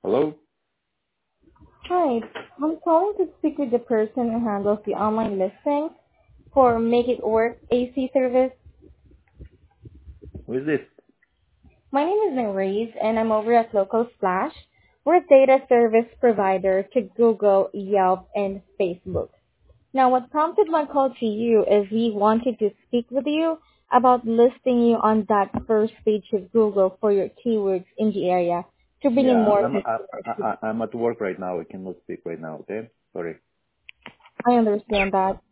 Hello? Hi, I'm calling to speak with the person who handles the online listing for Make It Work AC service. Who is this? My name is Maurice, and I'm over at Local Splash. We're a data service provider to Google, Yelp, and Facebook. Now, what prompted my call to you is we wanted to speak with you about listing you on that first page of Google for your keywords in the area to bring in Yeah, more I'm customers. I'm at work right now. I cannot speak right now. Okay, sorry. I understand that.